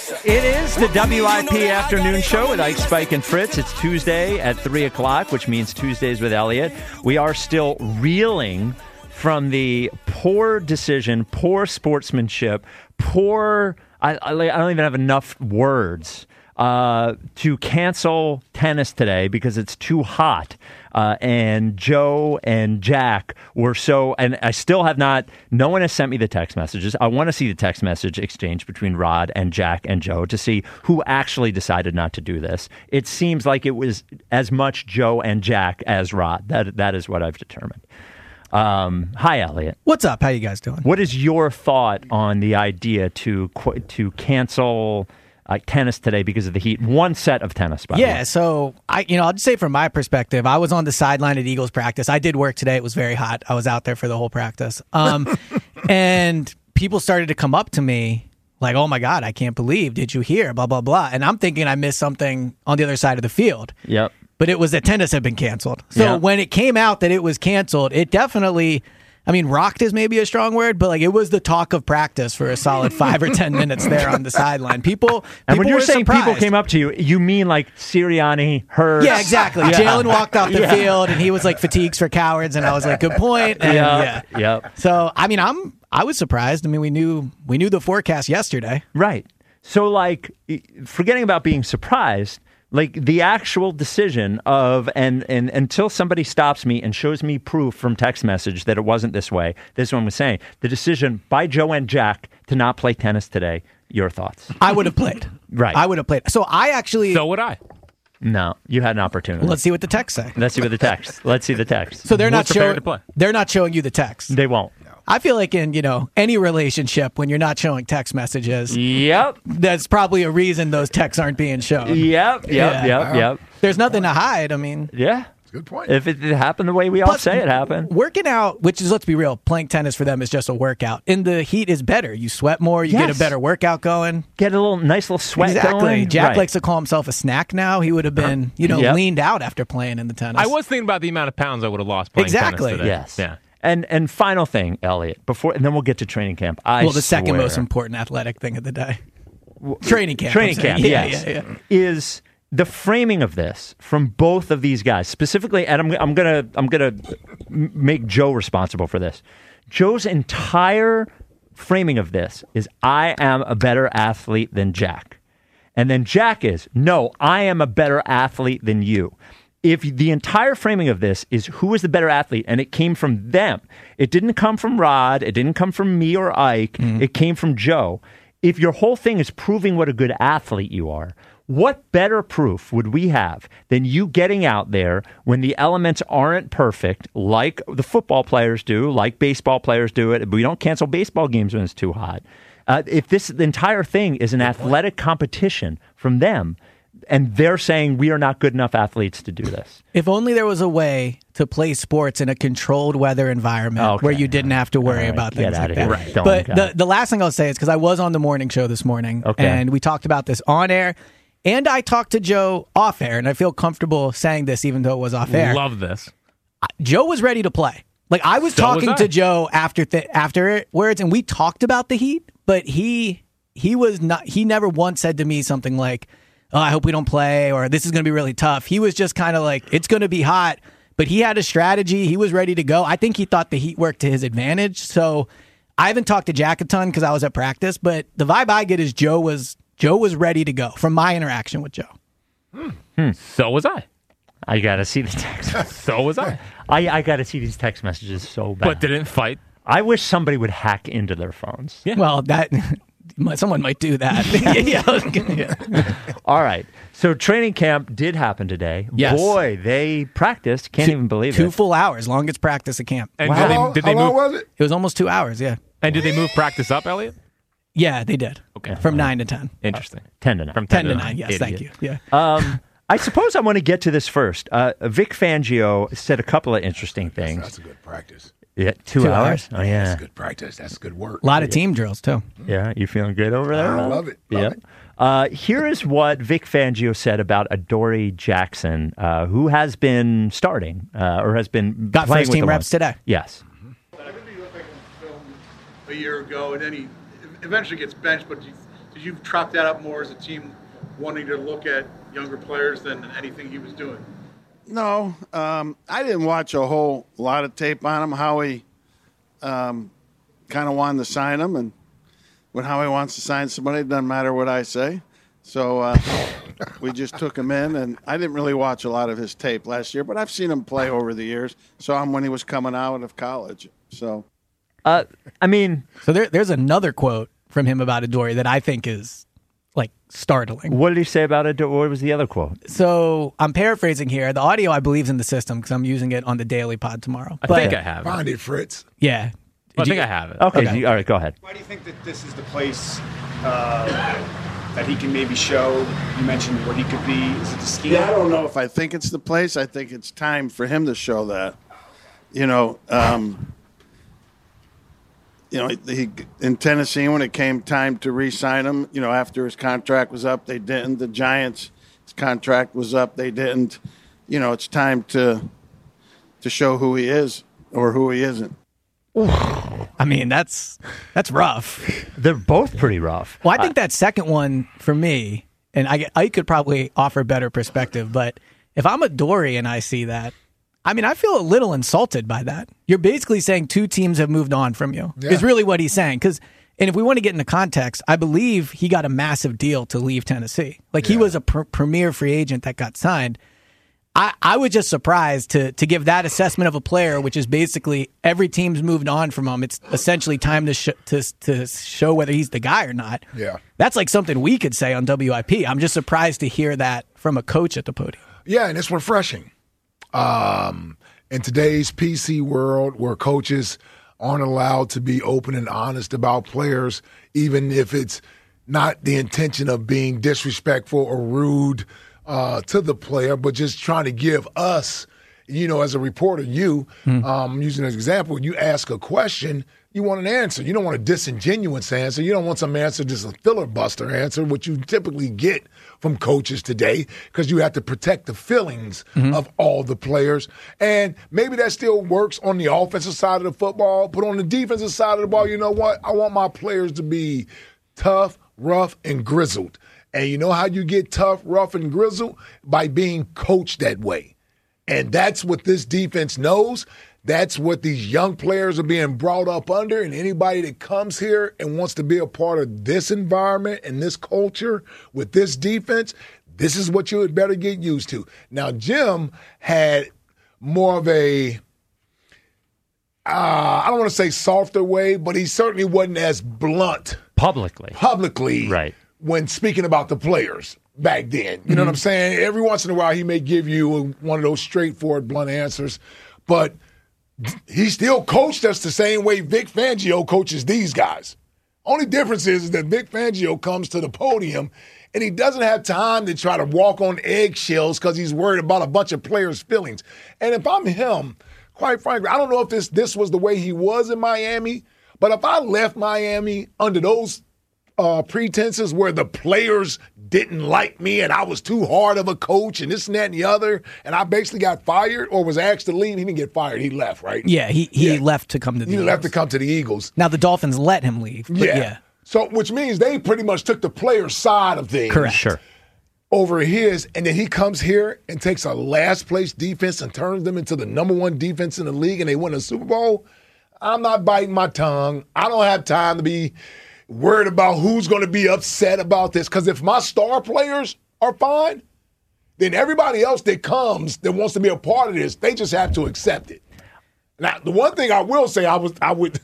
It is the WIP afternoon show with Ike, Spike, and Fritz. It's Tuesday at 3 o'clock, which means Tuesdays with Elliot. We are still reeling from the poor decision, poor sportsmanship, poor... I don't even have enough words to cancel tennis today because it's too hot. And Joe and Jack were so, and I still have not, no one has sent me the text messages. I want to see the text message exchange between Rod and Jack and Joe to see who actually decided not to do this. It seems like it was as much Joe and Jack as Rod. That is what I've determined. Hi, Elliot. What's up? How you guys doing? What is your thought on the idea to cancel tennis today because of the heat? One set of tennis, by the way. Yeah, so I'll just say from my perspective, I was on the sideline at Eagles practice. I did work today. It was very hot. I was out there for the whole practice. And people started to come up to me like, oh my God, I can't believe, did you hear? Blah, blah, blah. And I'm thinking I missed something on the other side of the field. Yep. But it was that tennis had been canceled. So when it came out that it was canceled, it definitely... rocked is maybe a strong word, but it was the talk of practice for a solid 5 or 10 minutes there on the sideline. People and when you're saying surprised. People came up to you, you mean like Sirianni, Hurts? Yeah, exactly. Yeah. Jalen walked off the field, and he was like, "Fatigues for cowards," and I was like, "Good point." And, So I was surprised. We knew the forecast yesterday, right? So forgetting about being surprised. The actual decision of, and until somebody stops me and shows me proof from text message that it wasn't this way, this one was saying, the decision by Joe and Jack to not play tennis today, your thoughts? I would have played. Right. I would have played. So So would I. No, you had an opportunity. Let's see what the text say. Let's see the text. So they're not showing. To play. They're not showing you the text. They won't. I feel like in, any relationship, when you're not showing text messages, yep, that's probably a reason those texts aren't being shown. Yep. There's nothing to hide. Yeah. Good point. If it happened the way we all say it happened. Working out, which is, let's be real, playing tennis for them is just a workout. In the heat is better. You sweat more. You get a better workout going. Get a nice little sweat going. Jack likes to call himself a snack now. He would have been, leaned out after playing in the tennis. I was thinking about the amount of pounds I would have lost playing tennis today. Yes. Yeah. And final thing, Elliot, and then we'll get to training camp. The second most important athletic thing of the day. Training camp. Yes. Is the framing of this from both of these guys, specifically, and I'm gonna make Joe responsible for this. Joe's entire framing of this is, I am a better athlete than Jack. And then Jack is, no, I am a better athlete than you. If the entire framing of this is who is the better athlete, and it came from them, it didn't come from Rod, it didn't come from me or Ike, it came from Joe. If your whole thing is proving what a good athlete you are, what better proof would we have than you getting out there when the elements aren't perfect, like the football players do, like baseball players do it? We don't cancel baseball games when it's too hot. If the entire thing is an athletic competition from them, and they're saying we are not good enough athletes to do this. If only there was a way to play sports in a controlled weather environment where you didn't have to worry about things like that. Right. But the last thing I'll say is, because I was on the morning show this morning, and we talked about this on air, and I talked to Joe off air, and I feel comfortable saying this even though it was off air. Love this. Joe was ready to play. I was talking to Joe afterwards, and we talked about the heat, but he was not. He never once said to me something like, "Oh, I hope we don't play," or "This is going to be really tough." He was just kind of like, "It's going to be hot," but he had a strategy. He was ready to go. I think he thought the heat worked to his advantage. So I haven't talked to Jack a ton because I was at practice, but the vibe I get is Joe was ready to go from my interaction with Joe. So was I. I got to see the text. So was I. I got to see these text messages so bad. But didn't fight. I wish somebody would hack into their phones. Yeah. Well, someone might do that. Yeah. All right. So training camp did happen today. Yes. Boy, they practiced. Can't even believe it. 2 full hours, longest practice at camp. And How long was it? It was almost 2 hours, yeah. And did they move practice up, Elliot? Yeah, they did. Okay. From 9 to 10. Interesting. 10 to 9. From 10 to 9, yes, Idiot. thank you. Yeah. I suppose I want to get to this first. Vic Fangio said a couple of interesting things. That's a good practice. Yeah, 2 hours? Oh, yeah. That's good practice. That's good work. A lot of team drills, too. Yeah, you feeling good over there? I love it. Here is what Vic Fangio said about Adoree Jackson, who has been starting or has been got playing first with team the reps today. Yes. I think he looked like he was filmed a year ago, and then he eventually gets benched, but did you chalk that up more as a team wanting to look at younger players than anything he was doing? No, I didn't watch a whole lot of tape on him. Howie kind of wanted to sign him, and when Howie wants to sign somebody, it doesn't matter what I say. So we just took him in, and I didn't really watch a lot of his tape last year, but I've seen him play over the years. Saw him when he was coming out of college. So, so there's another quote from him about Adoree' that I think is like startling. What did he say about it? What was the other quote? So I'm paraphrasing here. The audio, I believe, is in the system because I'm using it on the Daily Pod tomorrow. I think I have it. Find it, Fritz. Yeah. I think I have it. Okay. All right, go ahead. Why do you think that this is the place that he can maybe show? You mentioned what he could be. Is it the scheme? Yeah, I don't know if I think it's the place. I think it's time for him to show that. He in Tennessee, when it came time to re-sign him, after his contract was up, they didn't. The Giants, his contract was up, they didn't. It's time to show who he is or who he isn't. I mean, that's rough. They're both pretty rough. Well, I think that second one for me, and I could probably offer better perspective, but if I'm Adoree' and I see that, I mean, I feel a little insulted by that. You're basically saying two teams have moved on from you, is really what he's saying. And if we want to get into context, I believe he got a massive deal to leave Tennessee. He was a premier free agent that got signed. I was just surprised to give that assessment of a player, which is basically every team's moved on from him. It's essentially time to show whether he's the guy or not. Yeah. That's like something we could say on WIP. I'm just surprised to hear that from a coach at the podium. Yeah, and it's refreshing. In today's PC world where coaches aren't allowed to be open and honest about players, even if it's not the intention of being disrespectful or rude to the player, but just trying to give us, as a reporter, using an example, you ask a question, you want an answer. You don't want a disingenuous answer. You don't want some answer, just a filibuster answer, which you typically get from coaches today because you have to protect the feelings of all the players. And maybe that still works on the offensive side of the football, but on the defensive side of the ball, you know what? I want my players to be tough, rough, and grizzled. And you know how you get tough, rough, and grizzled? By being coached that way. And that's what this defense knows. That's what these young players are being brought up under. And anybody that comes here and wants to be a part of this environment and this culture with this defense, this is what you had better get used to. Now, Jim had more of a, I don't want to say softer way, but he certainly wasn't as blunt. Publicly. Right. When speaking about the players back then. You know what I'm saying? Every once in a while he may give you one of those straightforward, blunt answers, but he still coached us the same way Vic Fangio coaches these guys. Only difference is that Vic Fangio comes to the podium and he doesn't have time to try to walk on eggshells because he's worried about a bunch of players' feelings. And if I'm him, quite frankly, I don't know if this was the way he was in Miami, but if I left Miami under those pretenses where the players didn't like me and I was too hard of a coach and this and that and the other, and I basically got fired or was asked to leave. He didn't get fired. He left, right? Yeah, he left to come to the Eagles. He left to come to the Eagles. Now the Dolphins let him leave. But yeah. So, which means they pretty much took the player's side of things. Correct. Sure. Over his, and then he comes here and takes a last-place defense and turns them into the number one defense in the league and they win a Super Bowl. I'm not biting my tongue. I don't have time to be worried about who's going to be upset about this. Because if my star players are fine, then everybody else that comes that wants to be a part of this, they just have to accept it. Now, the one thing I will say, I would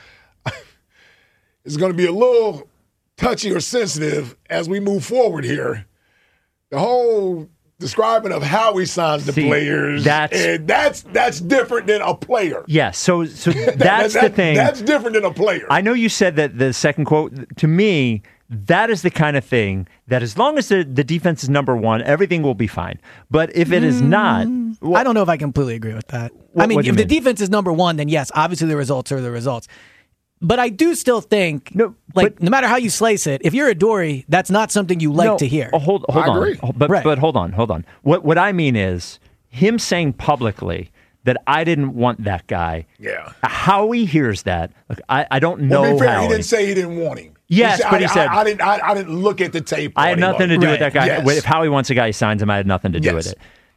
is going to be a little touchy or sensitive as we move forward here. The whole describing of how he signs the players, that's different than a player. Yeah, so that's the thing. That's different than a player. I know you said that the second quote, to me, that is the kind of thing that as long as the defense is number one, everything will be fine. But if it is not... I don't know if I completely agree with that. If the defense is number one, then yes, obviously the results are the results. But I do still think, no matter how you slice it, if you're Adoree', that's not something you like to hear. Hold on. Agree. But hold on. What I mean is him saying publicly that I didn't want that guy. Yeah. How he hears that, look, I don't know well, to be fair, how. He didn't say he didn't want him. Yes, but he said I didn't look at the tape. I had nothing to do with that guy. Yes. If Howie wants a guy, he signs him. I had nothing to do with it.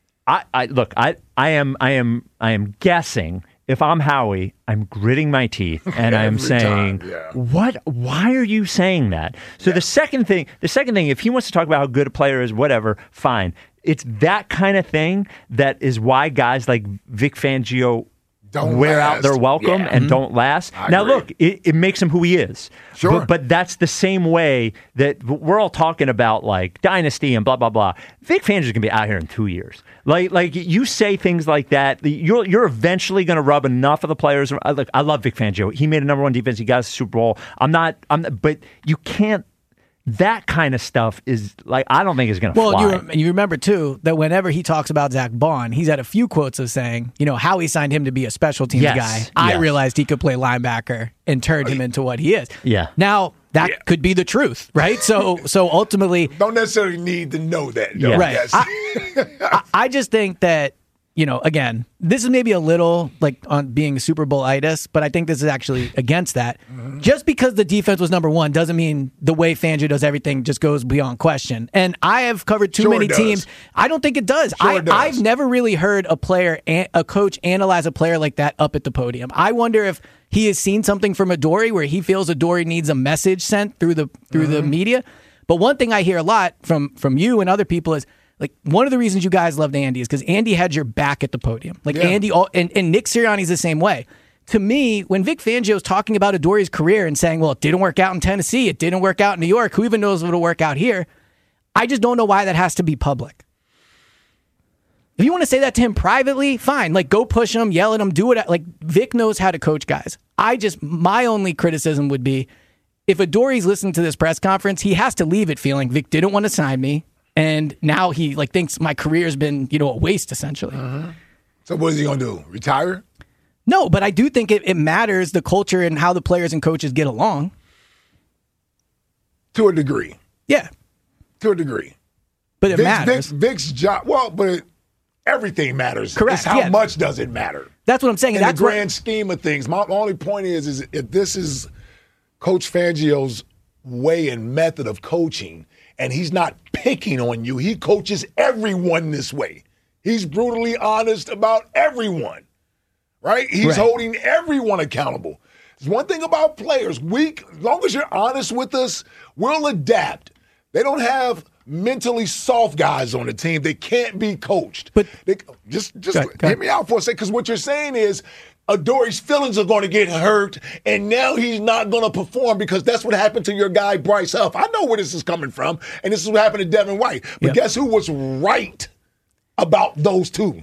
I am guessing. If I'm Howie, I'm gritting my teeth and I'm saying, "What? Why are you saying that?" So the second thing, if he wants to talk about how good a player is, whatever, fine. It's that kind of thing that is why guys like Vic Fangio don't wear out their welcome and don't last. Now, look, it makes him who he is. Sure. But that's the same way that we're all talking about, like, dynasty and blah, blah, blah. Vic Fangio's going to be out here in 2 years. Like you say things like that, you're eventually going to rub enough of the players. Look, I love Vic Fangio. He made a number one defense. He got us a Super Bowl. But you can't. That kind of stuff is like, I don't think is going to fly. Well, you remember, too, that whenever he talks about Zach Bond, he's had a few quotes of saying, how he signed him to be a special teams guy. I realized he could play linebacker and turned him into what he is. Yeah. Now, that could be the truth, right? So ultimately... Don't necessarily need to know that. Yeah. Right. Yes. I just think that, again, this is maybe a little like on being Super Bowl-itis, but I think this is actually against that. Mm-hmm. Just because the defense was number one doesn't mean the way Fangio does everything just goes beyond question. And I have covered too many teams. I don't think it does. I've never really heard a coach analyze a player like that up at the podium. I wonder if he has seen something from Adoree where he feels Adoree needs a message sent through the media. But one thing I hear a lot from you and other people is, like, one of the reasons you guys loved Andy is because Andy had your back at the podium. Like, Andy, and Nick Sirianni's the same way. To me, when Vic Fangio's talking about Adoree's career and saying, well, it didn't work out in Tennessee, it didn't work out in New York, who even knows if it'll work out here? I just don't know why that has to be public. If you want to say that to him privately, fine. Like, go push him, yell at him, do it. Like, Vic knows how to coach guys. My only criticism would be, if Adoree's listening to this press conference, he has to leave it feeling Vic didn't want to sign me. And now he thinks my career's been, a waste, essentially. Uh-huh. So what is he going to do? Retire? No, but I do think it matters, the culture and how the players and coaches get along. To a degree. Yeah. To a degree. But it matters. Vic's job, but everything matters. Correct. It's how much does it matter? That's what I'm saying. In the grand scheme of things. My only point is if this is Coach Fangio's way and method of coaching, and he's not picking on you. He coaches everyone this way. He's brutally honest about everyone, right? He's holding everyone accountable. There's one thing about players. As long as you're honest with us, we'll adapt. They don't have mentally soft guys on the team. They can't be coached. But just hear me out for a second, because what you're saying is Adoree's feelings are going to get hurt, and now he's not going to perform because that's what happened to your guy, Bryce Huff. I know where this is coming from, and this is what happened to Devin White. But guess who was right about those two?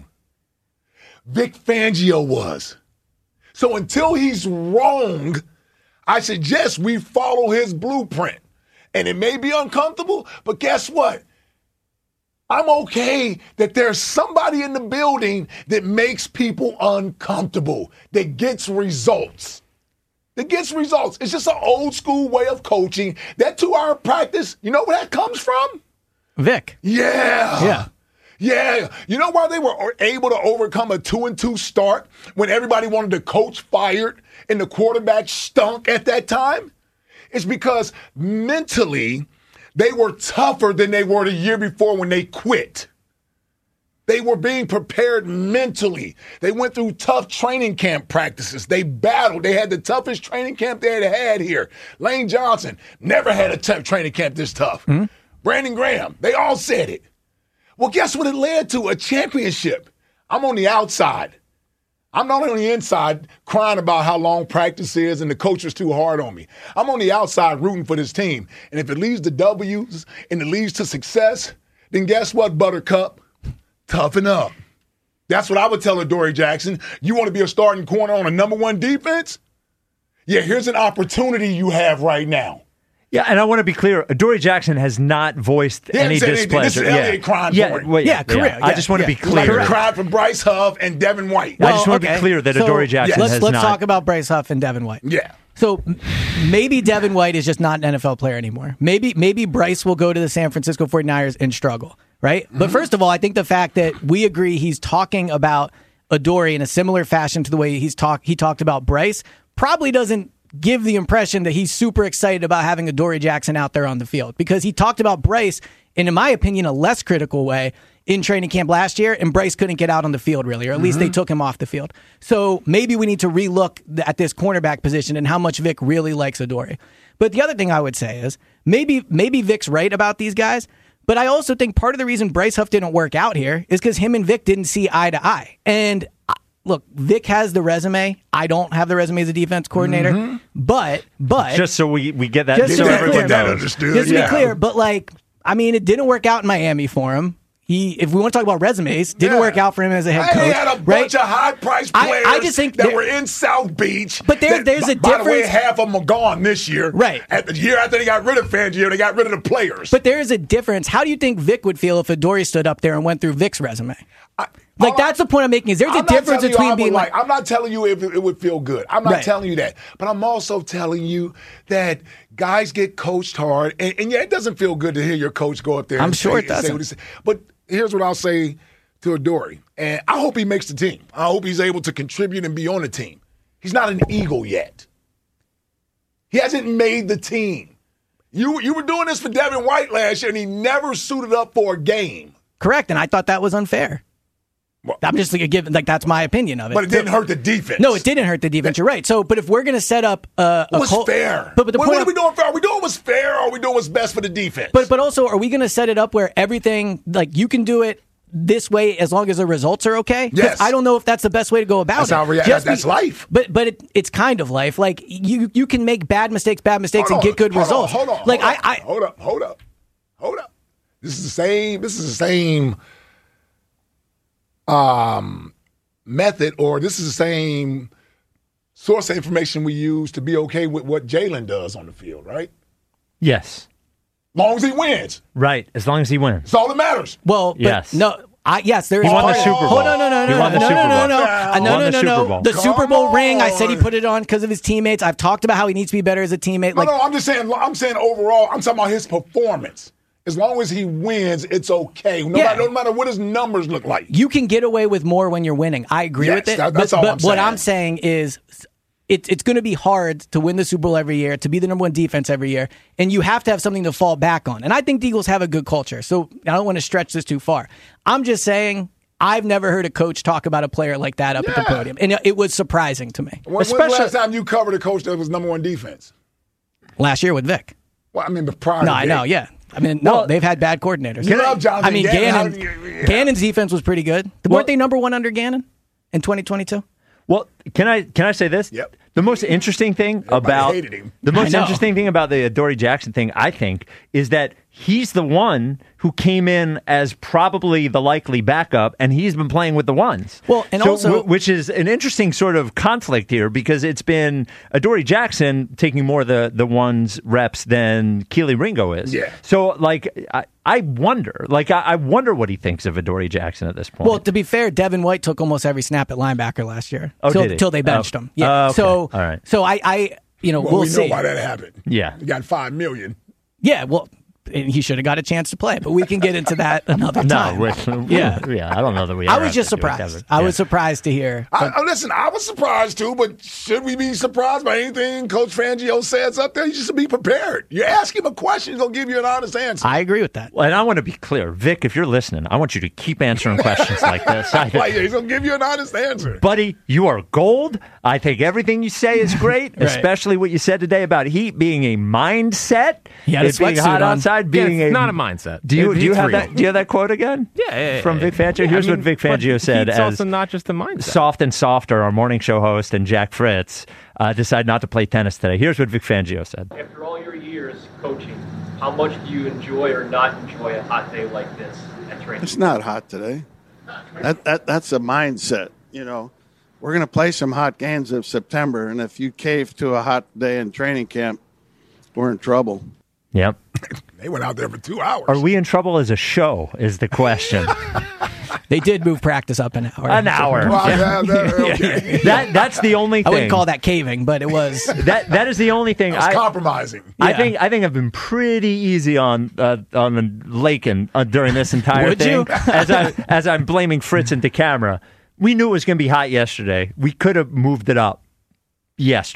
Vic Fangio was. So until he's wrong, I suggest we follow his blueprint. And it may be uncomfortable, but guess what? I'm okay that there's somebody in the building that makes people uncomfortable, that gets results. It's just an old school way of coaching. That 2-hour practice, you know where that comes from? Vic. Yeah. You know why they were able to overcome a 2-2 start when everybody wanted the coach fired and the quarterback stunk at that time? It's because mentally, they were tougher than they were the year before when they quit. They were being prepared mentally. They went through tough training camp practices. They battled. They had the toughest training camp they had here. Lane Johnson never had a tough training camp this tough. Mm-hmm. Brandon Graham, they all said it. Well, guess what it led to? A championship. I'm on the outside. I'm not on the inside crying about how long practice is and the coach was too hard on me. I'm on the outside rooting for this team. And if it leads to W's and it leads to success, then guess what, Buttercup? Toughen up. That's what I would tell Adoree Jackson. You want to be a starting corner on a number one defense? Yeah, here's an opportunity you have right now. Yeah, and I want to be clear. Adoree Jackson has not voiced any displeasure. This is crying for him. Career. I just want to be clear. Like cried for Bryce Huff and Devin White. I just want to be clear that Adoree Jackson has not. Let's talk about Bryce Huff and Devin White. Yeah. So maybe Devin White is just not an NFL player anymore. Maybe Bryce will go to the San Francisco 49ers and struggle, right? Mm-hmm. But first of all, I think the fact that we agree he's talking about Adoree in a similar fashion to the way he talked about Bryce probably doesn't give the impression that he's super excited about having Adoree Jackson out there on the field, because he talked about Bryce in my opinion, a less critical way in training camp last year, and Bryce couldn't get out on the field really, or at least they took him off the field. So maybe we need to relook at this cornerback position and how much Vic really likes Adoree. But the other thing I would say is maybe Vic's right about these guys, but I also think part of the reason Bryce Huff didn't work out here is because him and Vic didn't see eye to eye. And look, Vic has the resume. I don't have the resume as a defense coordinator, but just so we get that, just so everyone knows. Understood. Just to be clear, but it didn't work out in Miami for him. If we want to talk about resumes, didn't work out for him as a head coach. He had a bunch of high-priced players I just think that were in South Beach. But there's a difference. By the way, half of them are gone this year. Right. At the year after they got rid of Fangio, they got rid of the players. But there is a difference. How do you think Vic would feel if Adoree stood up there and went through Vic's resume? That's the point I'm making. Is there's a difference between being like... I'm not telling you if it would feel good. I'm not telling you that. But I'm also telling you that guys get coached hard. And it doesn't feel good to hear your coach go up there I'm sure it doesn't. But here's what I'll say to Adoree. And I hope he makes the team. I hope he's able to contribute and be on the team. He's not an Eagle yet. He hasn't made the team. You were doing this for Devin White last year, and he never suited up for a game. Correct, and I thought that was unfair. Well, I'm just that's my opinion of it. But it didn't hurt the defense. No, it didn't hurt the defense. You're right. So, but if we're going to set up what's fair? But the what point are we doing fair? Are we doing what's fair, or are we doing what's best for the defense? But also, are we going to set it up where everything, you can do it this way as long as the results are okay? Yes. I don't know if that's the best way to go about it. That's life. But it's kind of life. You can make bad mistakes and get good results. Hold up. This is the same method, or this is the same source of information we use to be okay with what Jalen does on the field, right? Yes. As long as he wins. Right, as long as he wins. That's all that matters. Well, yes. Yes, there is. He won the Super Bowl. No. The Super Bowl ring, I said he put it on because of his teammates. I've talked about how he needs to be better as a teammate. No, I'm just saying, overall, I'm talking about his performance. As long as he wins, it's okay. No matter what his numbers look like. You can get away with more when you're winning. I agree with it. That's all I'm saying. What I'm saying is it's going to be hard to win the Super Bowl every year, to be the number one defense every year, and you have to have something to fall back on. And I think the Eagles have a good culture, so I don't want to stretch this too far. I'm just saying I've never heard a coach talk about a player like that up at the podium, and it was surprising to me. When's the last time you covered a coach that was number one defense? Last year with Vic. Well, I mean, prior to I know, yeah. I mean, they've had bad coordinators. You love Jonathan Gannon's defense was pretty good. Weren't they number one under Gannon in 2022? Well, can I say this? Yep. The most interesting thing about the Adoree Jackson thing, I think, is that he's the one who came in as probably the likely backup, and he's been playing with the ones. Well, and also, which is an interesting sort of conflict here, because it's been Adoree Jackson taking more of the ones reps than Kelee Ringo is. Yeah. So, I wonder what he thinks of Adoree Jackson at this point. Well, to be fair, Devin White took almost every snap at linebacker last year. Oh, did he? Till they benched him. Yeah. Okay. So, all right. So I we'll see. We know why that happened. Yeah. He got $5 million. Yeah. Well, he should have got a chance to play, but we can get into that another time. Yeah, I don't know that we. I was just surprised. I was surprised to hear. Listen, I was surprised too, but should we be surprised by anything Coach Fangio says up there? You just be prepared. You ask him a question, he'll give you an honest answer. I agree with that. Well, and I want to be clear, Vic, if you're listening, I want you to keep answering questions like this. He's gonna give you an honest answer, buddy. You are gold. I think everything you say is great, right. Especially what you said today about heat being a mindset. It's being hot outside, being not a mindset. Do you have that? Do you have that quote again? Yeah. From Vic Fangio. Here's what Vic Fangio said. It's as also not just a mindset. Soft and Softer, our morning show host, and Jack Fritz decide not to play tennis today. Here's what Vic Fangio said. After all your years coaching, how much do you enjoy or not enjoy a hot day like this at training? It's not hot today. That's a mindset. We're going to play some hot games in September, and if you cave to a hot day in training camp, we're in trouble. Yep. They went out there for 2 hours. Are we in trouble as a show is the question. They did move practice up an hour. An hour. Okay. That's the only thing. I wouldn't call that caving, but it was. That is the only thing. That's compromising. I think I've been pretty easy on the lake and during this entire thing. As I'm blaming Fritz into camera. We knew it was going to be hot yesterday. We could have moved it up yesterday.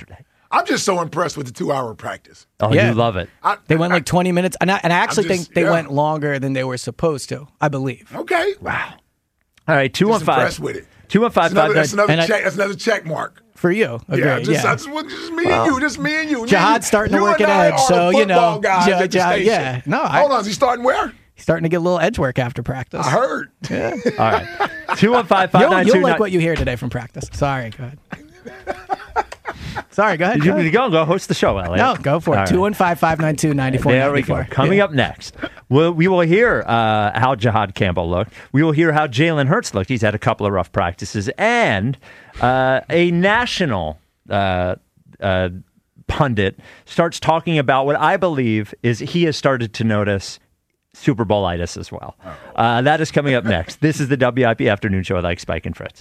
I'm just so impressed with the 2-hour practice. Oh, Yeah. you love it. They went like 20 minutes, and I actually just- think they yeah. went longer than they were supposed to. I believe. Okay. Wow. All right, Just impressed 215. with it. 215. That's another and I- check. That's another check mark. For you, Yeah, agreed. just me and you. Just me and you. Jihad's starting to You work and at I Edge, are so, the you know, football guys at the station. yeah. No, Hold on. Is he starting where? He's starting to get a little edge work after practice. I heard. All right. 215-592. You'll like what you hear today from practice. Sorry, go ahead. Sorry, go ahead. Go host the show, Elliot. No, go for it. All right. 215-592-9494. There we go. Coming up next, we will hear how Jihad Campbell looked. We will hear how Jalen Hurts looked. He's had a couple of rough practices. And a national pundit starts talking about what I believe is he has started to notice Super Bowl-itis as well. That is coming up next. This is the WIP Afternoon Show with Ike, Spike, and Fritz.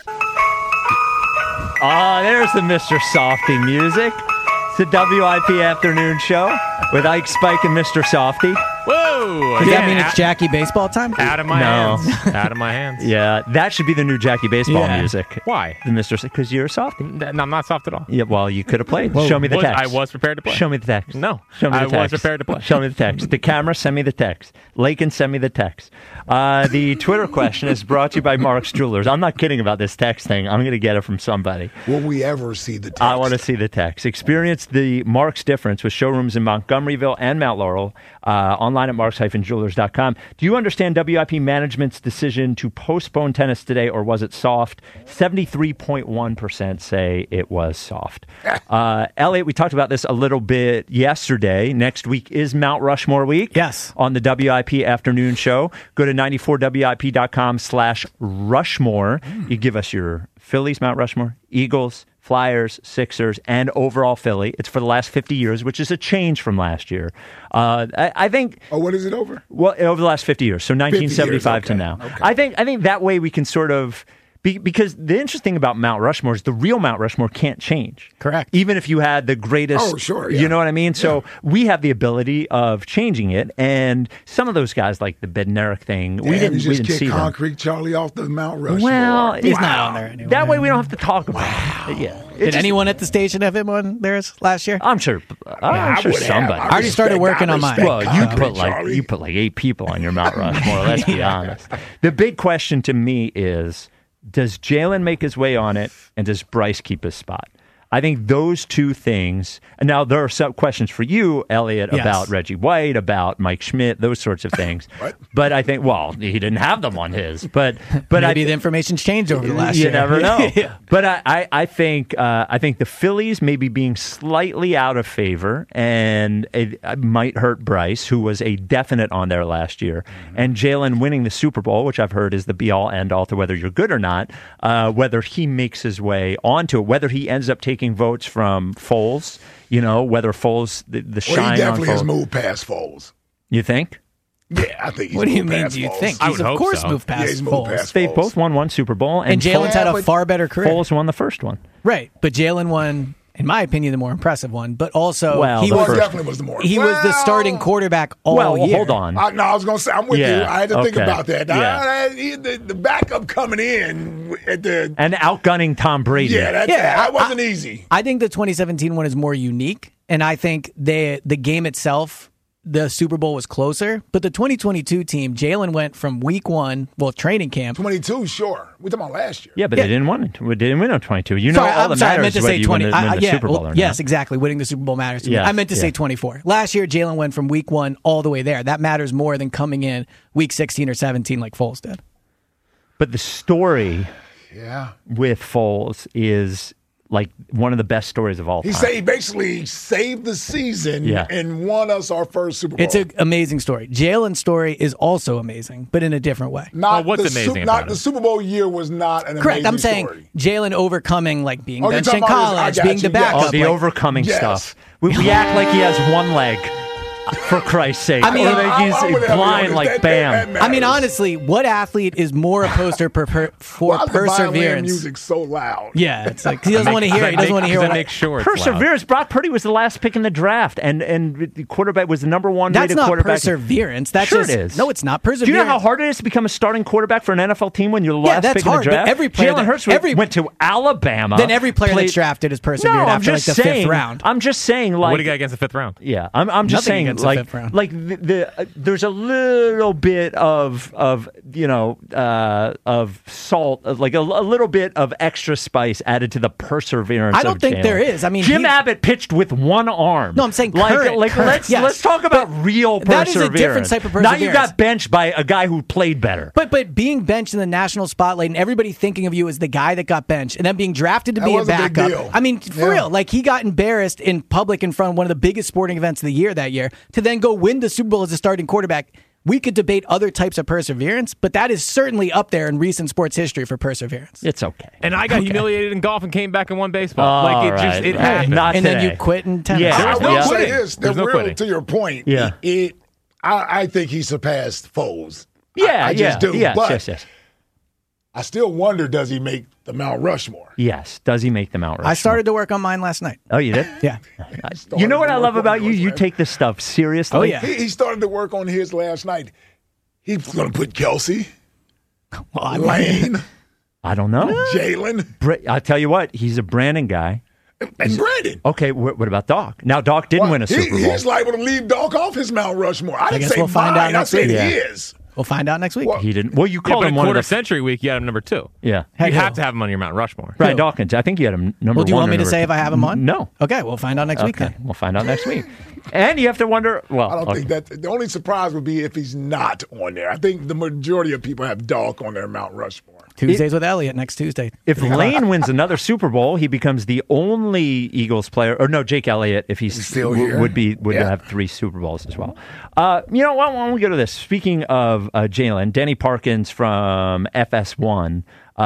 There's the Mr. Softy music. It's the WIP Afternoon Show with Ike, Spike, and Mr. Softy. Whoa! Does that mean it's Jackie baseball time? Out of my No. hands. Out of my hands. Yeah, that should be the new Jackie Baseball Yeah. music. Why? The Mr. Because you're a softy. No, I'm not soft at all. Yeah, well, you could have played. Show me the text. I was prepared to play. Show me the text. No, Show me the I text. was prepared to play. Show me the text. The camera, send me the text. Lakin, send me the text. The Twitter question is brought to you by Mark's Jewelers. I'm not kidding about this text thing. I'm going to get it from somebody. Will we ever see the text? I want to see the text. Experience the Mark's difference with showrooms in Montgomeryville and Mount Laurel. Online at marks-jewelers.com. Do you understand WIP management's decision to postpone tennis today, or was it soft? 73.1% say it was soft. Elliot, we talked about this a little bit yesterday. Next week is Mount Rushmore week. Yes. On the WIP Afternoon Show. Go to 94WIP.com/Rushmore. You give us your Phillies, Mount Rushmore, Eagles, Flyers, Sixers, and overall Philly. It's for the last 50 years, which is a change from last year. I think. Oh, what is it over? Well, over the last 50 years, so 1975 years, to okay, now. okay. I think that way we can sort of. Because the interesting thing about Mount Rushmore is the real Mount Rushmore can't change. Correct. Even if you had the greatest. Oh, sure, yeah. You know what I mean? So we have the ability of changing it. And some of those guys, like the Bednarik thing, we didn't just see kick them. Concrete Charlie off the Mount Rushmore. Well, He's not on there anyway. That way we don't have to talk about it. Yeah. Did anyone at the station have him on theirs last year? I'm sure. I'm sure would have. somebody. I already started working on mine. Well, you Concrete put Charlie. 8 people on your Mount Rushmore. Let's be honest. The big question to me is: does Jalen make his way on it, and does Bryce keep his spot? I think those two things. And now there are some questions for you, Elliot, Yes. about Reggie White, about Mike Schmidt, those sorts of things. What? But I think, well, he didn't have them on his. But Maybe the information's changed over the last year. you never know. Yeah. But I think the Phillies may be being slightly out of favor, and it might hurt Bryce, who was a definite on there last year. And Jalen winning the Super Bowl, which I've heard is the be-all, end-all to whether you're good or not, whether he makes his way onto it, whether he ends up taking votes from Foles, whether Foles, the Well, shine he definitely on has Foles. moved past Foles. You think? Yeah, I think he's What do you moved mean, past do you Foles. think? I He's would of hope course so. moved Yeah, past he's moved Foles. past They Foles. both won one Super Bowl, And Jalen's had a but- far better career. Foles won the first one. Right, but Jalen won, in my opinion, the more impressive one. But also, Well, he the was first- definitely was the more. he was the starting quarterback all year. Hold on. I was going to say, I'm with Yeah, you. I had to think okay. about that. Yeah. The backup coming in at the. And outgunning Tom Brady. That wasn't easy. I think the 2017 one is more unique, and I think the game itself, the Super Bowl was closer. But the 2022 team, Jalen went from week one, training camp. 22, sure. We're talking about last year. Yeah, but they didn't win it. We didn't win on 22. Sorry, all I'm that sorry, I matters meant to is whether say you 20. win the Super Bowl or not. Yes, exactly. Winning the Super Bowl matters to me. Yes, I meant to say yeah. 24. Last year, Jalen went from week one all the way there. That matters more than coming in week 16 or 17 like Foles did. But the story Yeah. with Foles is like one of the best stories of all time. He basically saved the season Yeah. and won us our first Super Bowl. It's an amazing story. Jalen's story is also amazing, but in a different way. Not what's the amazing about it? The Super Bowl year was not an Correct. amazing I'm saying story. Jalen overcoming like being Oh, you're benched in talking about his- I college, got being you, the yes. backup. Oh, the like- overcoming Yes. stuff. We act like he has one leg. for Christ's sake. I mean, or that I he's would have blind noticed like that Bam. I mean, matters. honestly, what athlete is more a poster for Why is the violin perseverance? music so loud? Yeah, it's like he doesn't want to hear it. He doesn't want to hear That what makes sure it's loud. Perseverance. Brock Purdy was the last pick in the draft, and the quarterback was the number one That's rated not quarterback. perseverance. That's Sure just, it is. No, it's not Do perseverance. you know how hard it is to become a starting quarterback for an NFL team when you're the last that's pick in the hard, but draft? every player Jalen that- Hurts every- went to Alabama. Then every player played- that's drafted is persevered No, I'm after like just the saying, fifth round. I'm just saying, like, What do you got against the fifth round? yeah, I'm just Nothing saying, against the like, fifth round. there's a little bit of salt, like a little bit of extra spice added to the perseverance. I don't of think Jalen. there is. I mean, Jim Abbott pitched with one arm. No, I'm saying like, current, let's yes. let's talk about But real that is a perseverance. different type of Now you perseverance. got benched by a guy who played better. But being benched in the national spotlight and everybody thinking of you as the guy that got benched and then being drafted to That be a was a big backup. deal. I mean, for Yeah. real, like he got embarrassed in public in front of one of the biggest sporting events of the year that year to then go win the Super Bowl as a starting quarterback. We could debate other types of perseverance, but that is certainly up there in recent sports history for perseverance. It's okay. And I got humiliated in golf and came back and won baseball. All It right. it Hey, happened. not And then you today. quit in tennis. Yeah. I There's no will say quitting. this: the There's no real, quitting. to your point, Yeah. I think he surpassed Foles. Yeah, I just do. Yes, but yes. I still wonder: does he make the Mount Rushmore? Yes. Does he make them out? I started to work on mine last night. Oh, you did? Yeah. You know what I love about you? Started to You work on take this stuff seriously. Oh, yeah. He started to work on his last night. He's going to put Kelsey, Well, Lane, I don't know. Jalen, I'll tell you what. He's a Brandon guy. and Brandon. Okay, what about Doc? Now, Doc didn't win a Super Bowl. He's liable to leave Doc off his Mount Rushmore. I didn't guess say we'll find out mine. I next said week. he Yeah. is. We'll find out next week. Well, He didn't. Well, you Yeah, called but him in one of quarter the. century week, you had him number 2. Yeah. You have to have him on your Mount Rushmore. Brian Dawkins. I think you had him number Well, do you one. want me or to number say two. if I have him on? No. Okay, we'll find out next week Okay, then. we'll find out next week. And you have to wonder. Well, I don't think that the only surprise would be if he's not on there. I think the majority of people have Doc on their Mount Rushmore. Tuesdays with Elliott next Tuesday. if Lane wins another Super Bowl, he becomes the only Eagles player. Or no, Jake Elliott, if he's still here? would Yeah. have 3 Super Bowls as well. You know, why don't we go to this? Speaking of Jalen, Danny Parkins from FS1.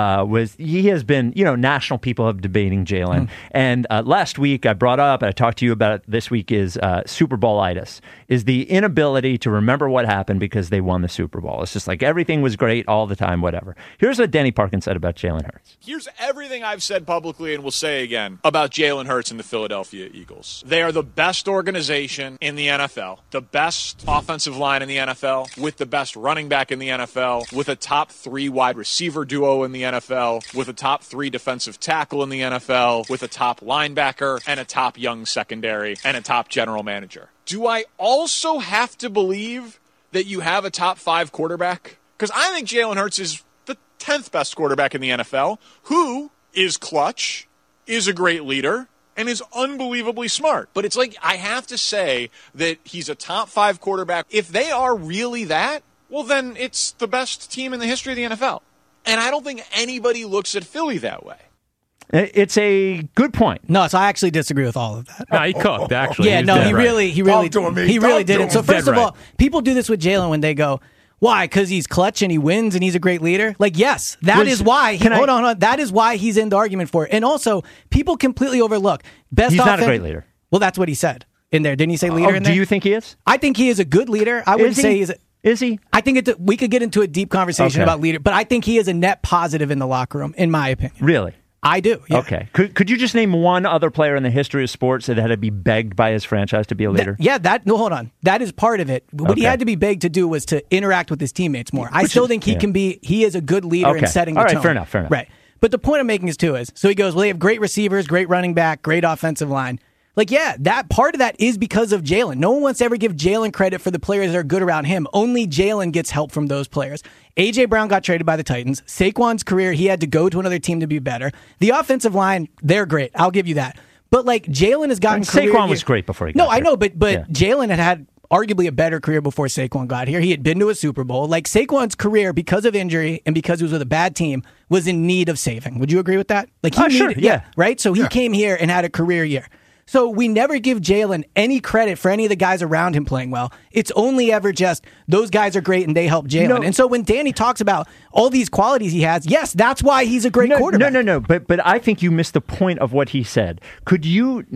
He has been, national people have debating Jalen. And last week I brought up, and I talked to you about it this week, is Super Bowl-itis, is the inability to remember what happened because they won the Super Bowl. It's just like everything was great all the time, whatever. Here's what Danny Parkins said about Jalen Hurts. Here's everything I've said publicly and will say again about Jalen Hurts and the Philadelphia Eagles. They are the best organization in the NFL, the best offensive line in the NFL, with the best running back in the NFL, with a top 3 wide receiver duo in the NFL, with a top 3 defensive tackle in the NFL, with a top linebacker and a top young secondary and a top general manager. Do I also have to believe that you have a top 5 quarterback? Because I think Jalen Hurts is the 10th best quarterback in the NFL, who is clutch, is a great leader, and is unbelievably smart. But it's like I have to say that he's a top 5 quarterback. If they are really that, well, then it's the best team in the history of the NFL. And I don't think anybody looks at Philly that way. It's a good point. No, so I actually disagree with all of that. No, he cooked, actually. Yeah, He's no, dead he right. really Talk to him, man. he really Talk to didn't. him. So He's dead first of right. all, people do this with Jalen when they go, why? Because he's clutch and he wins and he's a great leader. Like, yes, that is why. Hold on. That is why he's in the argument for it. And also, people completely overlook best. He's not a great leader. Well, that's what he said in there. Didn't he say leader in there? Do you think he is? I think he is a good leader. I wouldn't say he's. Is he? I think we could get into a deep conversation Okay. about leader, but I think he is a net positive in the locker room, in my opinion. Really? I do. Yeah. Okay. Could you just name one other player in the history of sports that had to be begged by his franchise to be a leader? Hold on. That is part of it. What he had to be begged to do was to interact with his teammates more. I still think he is a good leader in setting the All right, tone. fair enough. Right. But the point I'm making is so he goes, well, they have great receivers, great running back, great offensive line. Like, yeah, that part of that is because of Jalen. No one wants to ever give Jalen credit for the players that are good around him. Only Jalen gets help from those players. A.J. Brown got traded by the Titans. Saquon's career, he had to go to another team to be better. The offensive line, they're great. I'll give you that. But, like, Jalen has gotten career Saquon was great before he got No, I here. know, but Yeah. Jalen had arguably a better career before Saquon got here. He had been to a Super Bowl. Like, Saquon's career, because of injury and because he was with a bad team, was in need of saving. Would you agree with that? Like, he Sure, needed, yeah. right? So he came here and had a career year. So we never give Jalen any credit for any of the guys around him playing well. It's only ever just those guys are great and they help Jalen. No. And so when Danny talks about all these qualities he has, yes, that's why he's a great quarterback. No. But I think you missed the point of what he said. Could you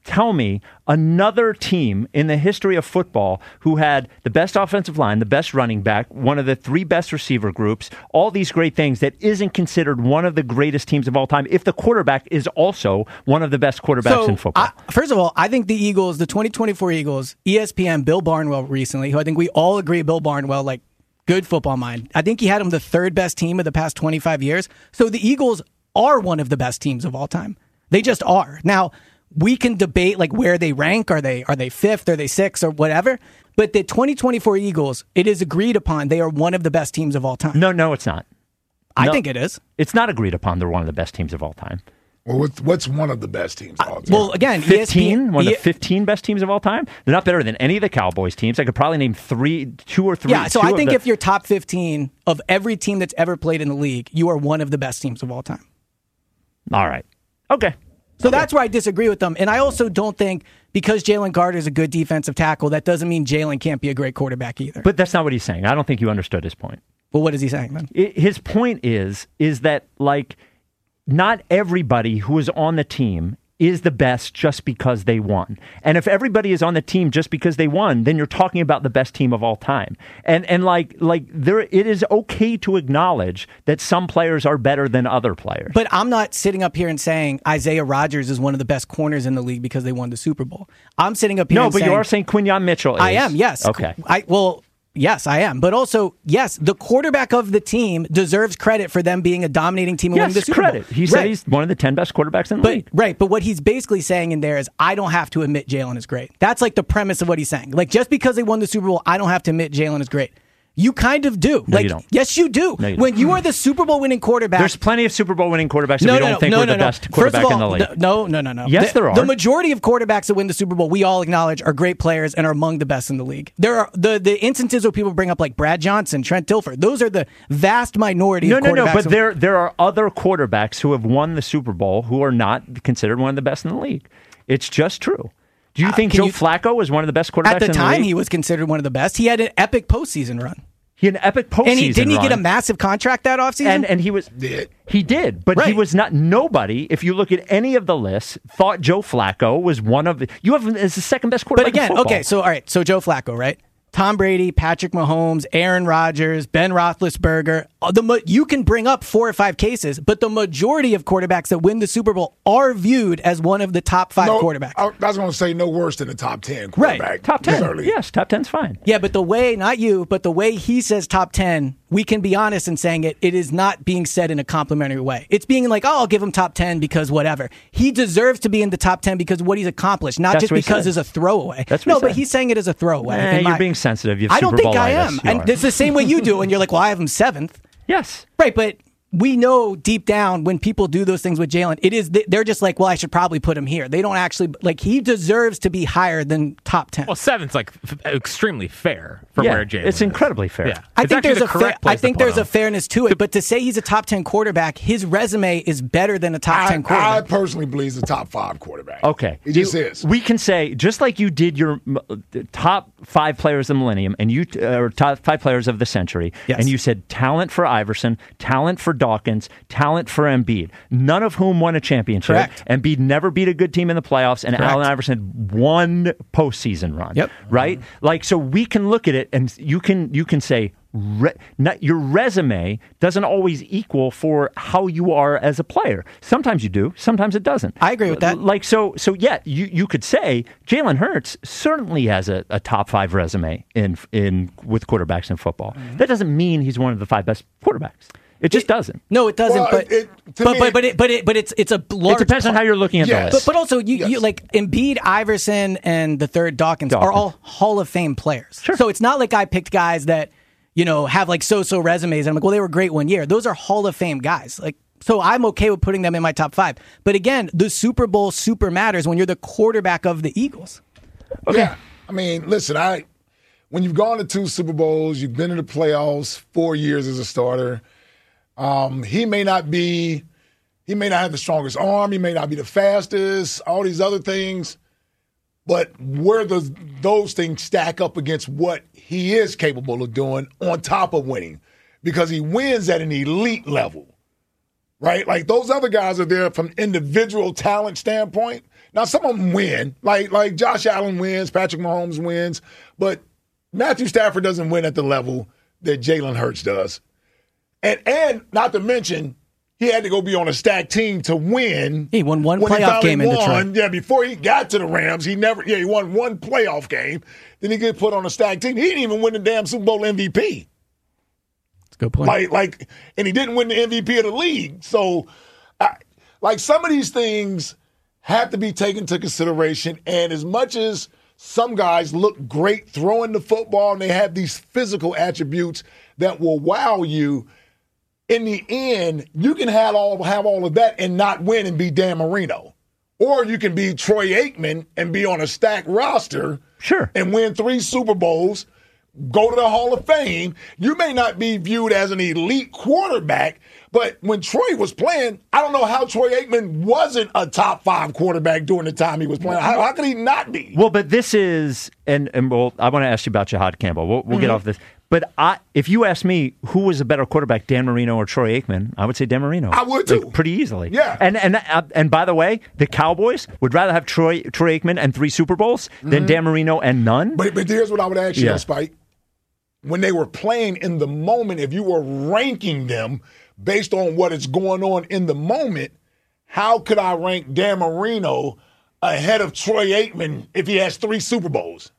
tell me another team in the history of football who had the best offensive line, the best running back, one of the 3 best receiver groups, all these great things that isn't considered one of the greatest teams of all time if the quarterback is also one of the best quarterbacks in football. First of all, I think the Eagles, the 2024 Eagles, ESPN, Bill Barnwell recently, who I think we all agree Bill Barnwell, like, good football mind. I think he had them the 3rd best team of the past 25 years. So the Eagles are one of the best teams of all time. They just are. Now, we can debate like where they rank. Are they 5th? Are they 6th or whatever? But the 2024 Eagles, it is agreed upon they are one of the best teams of all time. No, it's not. I think it is. It's not agreed upon they're one of the best teams of all time. Well, what's one of the best teams of all time? Well, again, 15, one of the 15 best teams of all time. They're not better than any of the Cowboys teams. I could probably name 2 or 3. Yeah, so I think if you're top 15 of every team that's ever played in the league, you are one of the best teams of all time. All right. Okay. So that's where I disagree with them. And I also don't think because Jalen Carter is a good defensive tackle, that doesn't mean Jalen can't be a great quarterback either. But that's not what he's saying. I don't think you understood his point. Well, what is he saying then? His point is that, like, not everybody who is on the team is the best just because they won. And if everybody is on the team just because they won, then you're talking about the best team of all time. And like there, it is okay to acknowledge that some players are better than other players. But I'm not sitting up here and saying Isaiah Rodgers is one of the best corners in the league because they won the Super Bowl. I'm sitting up here and saying... No, but you are saying Quinyon Mitchell is. I am, yes. Okay. Yes, I am. But also, yes, the quarterback of the team deserves credit for them being a dominating team and winning the Super Bowl. He said he's one of the 10 best quarterbacks in the league. Right, but what he's basically saying in there is, I don't have to admit Jalen is great. That's like the premise of what he's saying. Like, just because they won the Super Bowl, I don't have to admit Jalen is great. You kind of do. No, you don't. Yes, you do. No, you when you are the Super Bowl winning quarterback. There's plenty of Super Bowl winning quarterbacks that we don't think are the best quarterback in the league. No. Yes, there are. The majority of quarterbacks that win the Super Bowl, we all acknowledge, are great players and are among the best in the league. There are the instances where people bring up like Brad Johnson, Trent Dilfer. Those are the vast minority of quarterbacks. But there are other quarterbacks who have won the Super Bowl who are not considered one of the best in the league. It's just true. Do you think Joe Flacco was one of the best quarterbacks in the league? At the time, he was considered one of the best. He had an epic postseason run. He had an epic postseason and didn't he get a massive contract that offseason? And he was he did, but he was not. Nobody, if you look at any of the lists, thought Joe Flacco was one of the. You have him as the second best quarterback. But again, in football. okay, so all right, so Joe Flacco, right? Tom Brady, Patrick Mahomes, Aaron Rodgers, Ben Roethlisberger. You can bring up 4 or 5 cases, but the majority of quarterbacks that win the Super Bowl are viewed as one of the top 5 quarterbacks. I was going to say no worse than the top 10 quarterback. Right. Top 10. Yes, top 10's fine. Yeah, but the way, not you, but the way he says top 10, we can be honest in saying it is not being said in a complimentary way. It's being like, oh, I'll give him top 10 because whatever. He deserves to be in the top 10 because of what he's accomplished, not just because it's a throwaway. But he's saying it as a throwaway. You're being sensitive. I don't think I am. And it's the same way you do, and you're like, well, I have him 7th. Yes. Right, but we know deep down when people do those things with Jalen, they're just like, well, I should probably put him here. They don't actually, like, he deserves to be higher than top 10. Well, 7's like extremely fair for where Jalen it's is. incredibly fair. Yeah. I think there's a fairness to it, but to say he's a top 10 quarterback, his resume is better than a top 10 quarterback. I personally believe he's a top 5 quarterback. Okay. He just is. We can say, just like you did your top 5 players of the millennium and or top 5 players of the century, and you said talent for Iverson, talent for Dawkins, talent for Embiid, none of whom won a championship. Correct. Embiid never beat a good team in the playoffs, and Correct. Allen Iverson had one postseason run. Yep. Right? Like, so we can look at it and you can say, your resume doesn't always equal for how you are as a player. Sometimes you do, sometimes it doesn't. I agree with that. Like, so yeah, you could say Jalen Hurts certainly has a top 5 resume with quarterbacks in football. Mm-hmm. That doesn't mean he's one of the 5 best quarterbacks. It just doesn't. No, it doesn't. Well, but it's a large. It depends on how you're looking at the list. But also, you like Embiid, Iverson, and the third Dawkins are all Hall of Fame players. Sure. So it's not like I picked guys that have like so-so resumes. And I'm like, well, they were great one year. Those are Hall of Fame guys. Like, so I'm okay with putting them in my top 5. But again, the Super Bowl super matters when you're the quarterback of the Eagles. Okay. Yeah. I mean, listen, when you've gone to 2 Super Bowls, you've been in the playoffs 4 years as a starter. He may not have the strongest arm. He may not be the fastest, all these other things. But where does those things stack up against what he is capable of doing on top of winning? Because he wins at an elite level, right? Like those other guys are there from individual talent standpoint. Now, some of them win. Like Josh Allen wins, Patrick Mahomes wins, but Matthew Stafford doesn't win at the level that Jalen Hurts does. And not to mention, he had to go be on a stacked team to win. He won one playoff game in Detroit. Yeah, before he got to the Rams, he won one playoff game. Then he get put on a stacked team. He didn't even win the damn Super Bowl MVP. That's a good point. And he didn't win the MVP of the league. So, some of these things have to be taken into consideration. And as much as some guys look great throwing the football and they have these physical attributes that will wow you, in the end, you can have all of that and not win and be Dan Marino. Or you can be Troy Aikman and be on a stacked roster and win 3 Super Bowls, go to the Hall of Fame. You may not be viewed as an elite quarterback, but when Troy was playing, I don't know how Troy Aikman wasn't a top 5 quarterback during the time he was playing. How could he not be? Well, but this is, and I want to ask you about Jahad Campbell. We'll get off this. But if you ask me who was a better quarterback, Dan Marino or Troy Aikman, I would say Dan Marino. I would too. Pretty easily. Yeah. And by the way, the Cowboys would rather have Troy Aikman and 3 Super Bowls than Dan Marino and none. But here's what I would ask you, Spike. When they were playing in the moment, if you were ranking them based on what is going on in the moment, how could I rank Dan Marino ahead of Troy Aikman if he has 3 Super Bowls?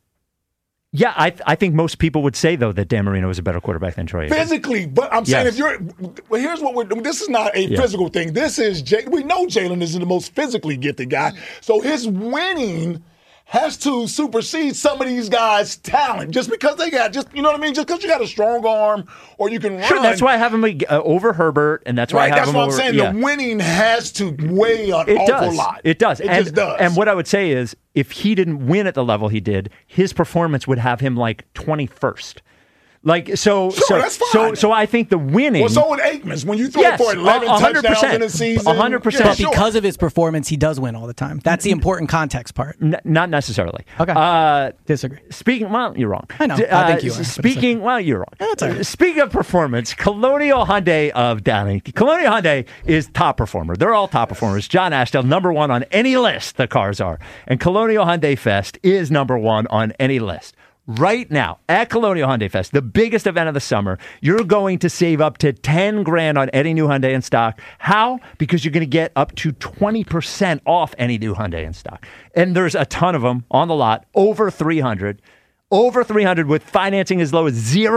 Yeah, I think most people would say, though, that Dan Marino is a better quarterback than Troy Aikman. Physically, but I'm saying here's what we're doing. This is not a physical thing. This is, we know Jalen is the most physically gifted guy. So his winning has to supersede some of these guys' talent just because they got, you know what I mean? Just because you got a strong arm or you can run. Sure, that's why I have him over Herbert, and that's why I have him over. That's what I'm saying. The winning has to weigh an awful lot. It does. It just does. And what I would say is, if he didn't win at the level he did, his performance would have him 21st. That's fine. So I think the winning. Well, so would Aikman's when you throw for 11 touchdowns in a season. 100%. But because of his performance, he does win all the time. That's the important context part. Not necessarily. Okay. Disagree. You're wrong. I know. I think you are. You're wrong. That's all right. Speaking of performance, Colonial Hyundai of Downey. Colonial Hyundai is top performer. They're all top performers. John Ashdale, number 1 on any list, the cars are. And Colonial Hyundai Fest is number 1 on any list. Right now, at Colonial Hyundai Fest, the biggest event of the summer, you're going to save up to $10,000 on any new Hyundai in stock. How? Because you're going to get up to 20% off any new Hyundai in stock. And there's a ton of them on the lot, over 300. Over 300 with financing as low as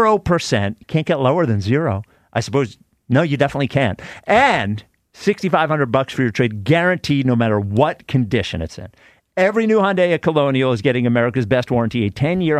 0%. Can't get lower than 0. I suppose, no, you definitely can't. And $6,500 for your trade, guaranteed no matter what condition it's in. Every new Hyundai at Colonial is getting America's best warranty, a 10-year,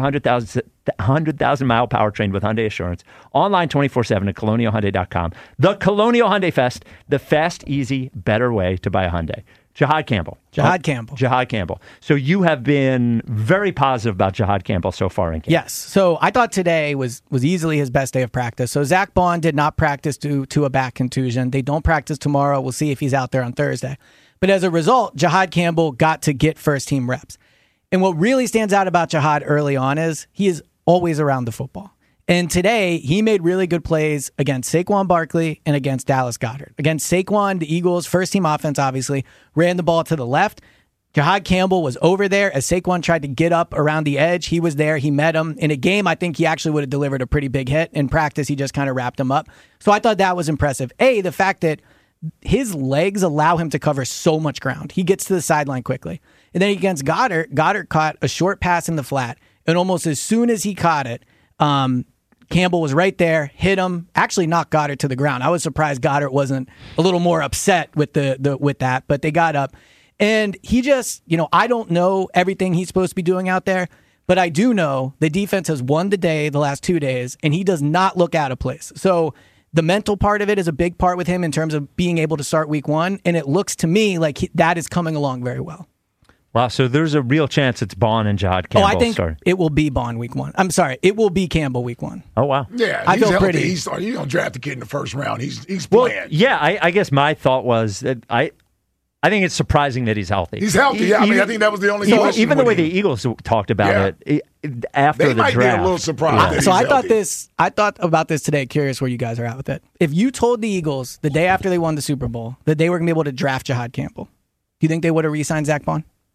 100,000-mile powertrain with Hyundai Assurance. Online 24/7 at colonialhyundai.com. The Colonial Hyundai Fest, the fast, easy, better way to buy a Hyundai. Jahad Campbell. Jahad Campbell. So you have been very positive about Jahad Campbell so far in camp. Yes. So I thought today was easily his best day of practice. So Zach Bond did not practice due to a back contusion. They don't practice tomorrow. We'll see if he's out there on Thursday. But as a result, Jahad Campbell got to get first-team reps. And what really stands out about Jahad early on is he is always around the football. And today, he made really good plays against Saquon Barkley and against Dallas Goedert. Against Saquon, the Eagles, first-team offense, obviously, ran the ball to the left. Jahad Campbell was over there as Saquon tried to get up around the edge. He was there. He met him. In a game, I think he actually would have delivered a pretty big hit. In practice, he just kind of wrapped him up. So I thought that was impressive. The fact that his legs allow him to cover so much ground. He gets to the sideline quickly. And then against Goddard caught a short pass in the flat. And almost as soon as he caught it, Campbell was right there, hit him, actually knocked Goddard to the ground. I was surprised Goddard wasn't a little more upset with with that, but they got up. And he just, I don't know everything he's supposed to be doing out there, but I do know the defense has won the day the last 2 days, and he does not look out of place. So the mental part of it is a big part with him in terms of being able to start week 1, and it looks to me like that is coming along very well. Wow, so there's a real chance it's Bond and Jahad Campbell. I think it will be Bond week 1. I'm sorry, it will be Campbell week 1. Oh, wow. Yeah, I feel pretty. He's going to draft the kid in the first round. He's playing. Well, yeah, I guess my thought was that I think it's surprising that he's healthy. He's healthy, yeah. I think that was the only question. Even the way the Eagles talked about it after the draft. They might be a little surprised. So I thought about this today, curious where you guys are at with it. If you told the Eagles the day after they won the Super Bowl that they were going to be able to draft Jahad Campbell, do you think they would have re-signed Zach Bond?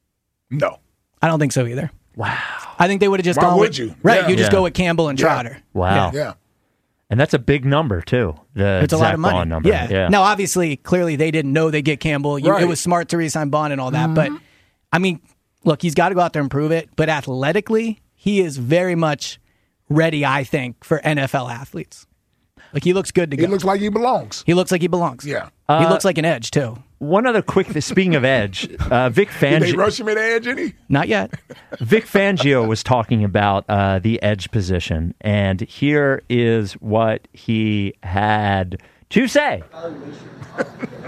No. I don't think so either. Wow. I think they would have just Why gone would with, you? Right, Yeah. you just Yeah. go with Campbell and Trotter. Wow. Yeah. And that's a big number, too. It's a lot of money. Bond number. Yeah. Now, obviously, clearly they didn't know they'd get Campbell. Right. It was smart to re-sign Bond and all that. But, I mean, look, he's got to go out there and prove it. But athletically, he is very much ready, I think, for NFL athletes. Like, he looks good to go. He looks like he belongs. He looks like he belongs. Yeah. He looks like an edge, too. One other quick, speaking of edge, Vic Did they Fangio. rush him at edge, any? Not yet. Vic Fangio was talking about the edge position, and here is what he had to say. So far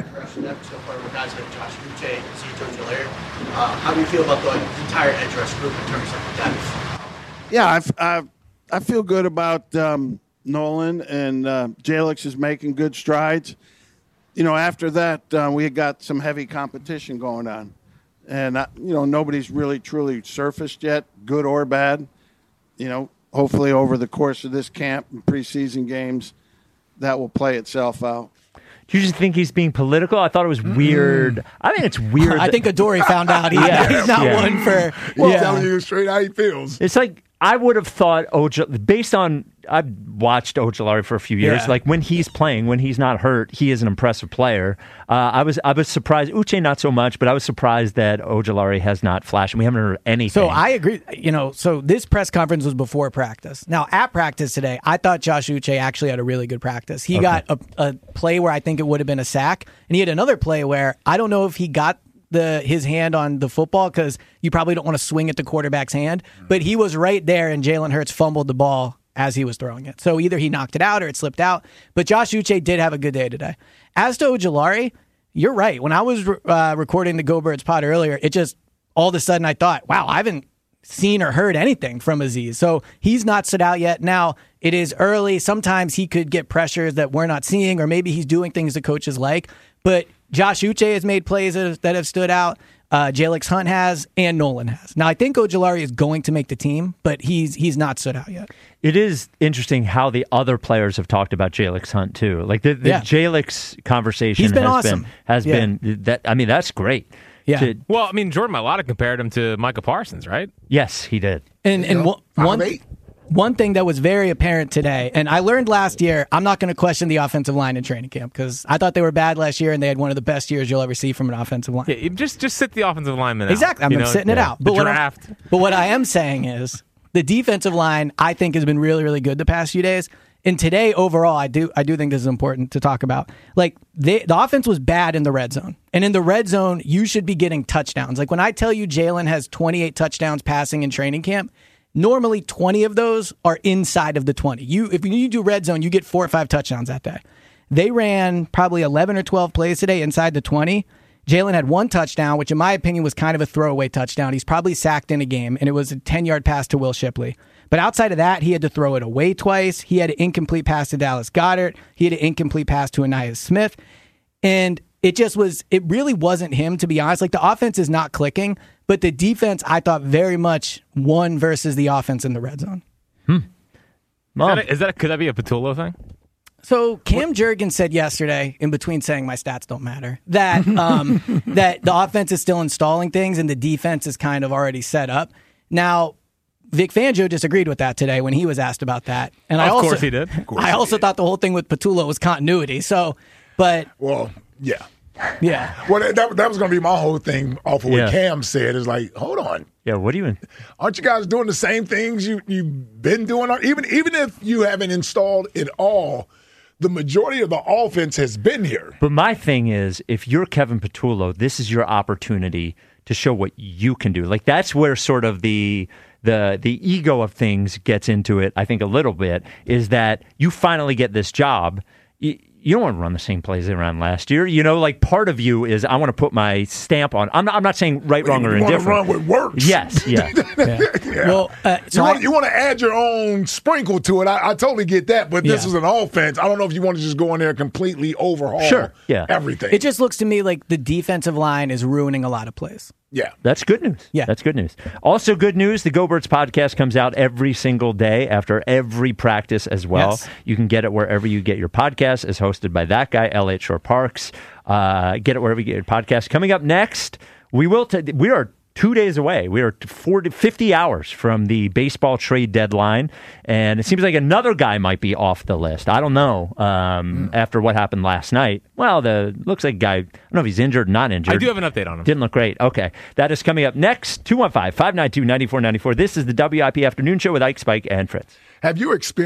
with guys like Josh Uche, Zito Jalere. How do you feel about the entire edge rush group in terms of depth? Yeah, I feel good about Nolan, and Jalix is making good strides. You know, after that, we got some heavy competition going on. And, nobody's really truly surfaced yet, good or bad. You know, hopefully over the course of this camp and preseason games, that will play itself out. Do you just think he's being political? I thought it was weird. I think it's weird. I think Adoree found out he's not one for... He's telling you straight how he feels. It's like, I would have thought, based on, I've watched Ojulari for a few years, like when he's playing, when he's not hurt, he is an impressive player. I was surprised, Uche not so much, but I was surprised that Ojulari has not flashed, and we haven't heard anything. So I agree. So this press conference was before practice. Now, at practice today, I thought Josh Uche actually had a really good practice. He got a play where I think it would have been a sack, and he had another play where I don't know if he got his hand on the football, because you probably don't want to swing at the quarterback's hand, but he was right there, and Jalen Hurts fumbled the ball as he was throwing it. So either he knocked it out or it slipped out. But Josh Uche did have a good day today. As to Ojulari, you're right. When I was recording the Go Birds pod earlier, it just all of a sudden I thought, wow, I haven't seen or heard anything from Aziz. So he's not stood out yet. Now, it is early. Sometimes he could get pressures that we're not seeing, or maybe he's doing things the coaches like. But Josh Uche has made plays that have stood out. Jalix Hunt has, and Nolan has. Now, I think Ojulari is going to make the team, but he's not stood out yet. It is interesting how the other players have talked about Jalix Hunt too. Like the Jalix conversation He's been awesome. been that. I mean, that's great. Yeah. Well, I mean, Jordan Mailata compared him to Micah Parsons, right? Yes, he did. And one thing that was very apparent today, and I learned last year, I'm not going to question the offensive line in training camp, because I thought they were bad last year, and they had one of the best years you'll ever see from an offensive line. Yeah, just sit the offensive lineman out. Exactly. I'm sitting it out. The draft. But what I am saying is the defensive line, I think, has been really, really good the past few days. And today, overall, I do think this is important to talk about. Like, the offense was bad in the red zone. And in the red zone, you should be getting touchdowns. Like, when I tell you Jalen has 28 touchdowns passing in training camp, normally 20 of those are inside of the 20. If you do red zone, you get 4 or 5 touchdowns that day. They ran probably 11 or 12 plays today inside the 20. Jalen had 1 touchdown, which in my opinion was kind of a throwaway touchdown. He's probably sacked in a game, and it was a 10-yard pass to Will Shipley. But outside of that, he had to throw it away twice. He had an incomplete pass to Dallas Goedert. He had an incomplete pass to Ainias Smith. And it really wasn't him, to be honest. Like, the offense is not clicking, but the defense, I thought, very much won versus the offense in the red zone. Could that be a Patullo thing? So Cam Jurgens said yesterday, in between saying my stats don't matter, that that the offense is still installing things and the defense is kind of already set up. Now, Vic Fangio disagreed with that today when he was asked about that. And of course he did. I also thought the whole thing with Patullo was continuity. So, but... Well, yeah. Yeah. Well, that was going to be my whole thing off of what Cam said. Is like, hold on. Yeah, what do you mean? Aren't you guys doing the same things you've been doing? Even if you haven't installed it all, the majority of the offense has been here. But my thing is, if you're Kevin Patullo, this is your opportunity to show what you can do. Like, that's where sort of the ego of things gets into it, I think, a little bit, is that you finally get this job. You don't want to run the same plays they ran last year. You know, like, part of you is, I want to put my stamp on. I'm not saying right, wrong, or indifferent. You want to run what works. Yes, yeah. Yeah. Well, you want to add your own sprinkle to it. I totally get that, but this is an offense. I don't know if you want to just go in there and completely overhaul everything. It just looks to me like the defensive line is ruining a lot of plays. Yeah. That's good news. Yeah. That's good news. Also good news, the Go Birds podcast comes out every single day after every practice as well. Yes. You can get it wherever you get your podcasts. It's hosted by that guy, Elliot Shore Parks. Get it wherever you get your podcast. Coming up next, we are 2 days away. We are 50 hours from the baseball trade deadline, and it seems like another guy might be off the list. I don't know after what happened last night. Well, looks like a guy, I don't know if he's injured or not injured. I do have an update on him. Didn't look great. Okay. That is coming up next. 215-592-9494. This is the WIP Afternoon Show with Ike, Spike, and Fritz. Have you experienced